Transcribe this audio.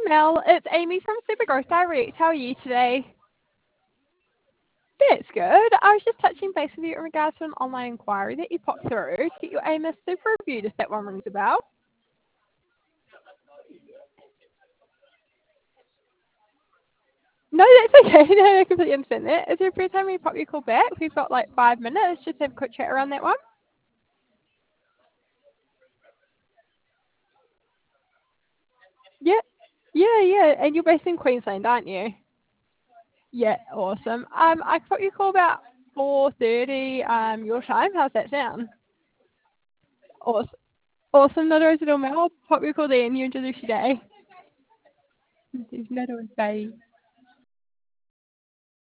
Mel, it's Amy from Super Growth Direct. How are you today? That's good. I was just touching base with you in regards to an online inquiry that you popped through to get your AMS Super Review, if that one rings a bell. No, that's okay. No, I completely understand that. Is there a free time we pop your call back? We've got like 5 minutes. Just have a quick chat around that one. Yeah, yeah. And you're based in Queensland, aren't you? Yeah, awesome. I thought you call about 4:30 your time. How's that sound? Awesome. Awesome, not always at all, Mel. I'll pop your call there and you introduce your day. There's no bye.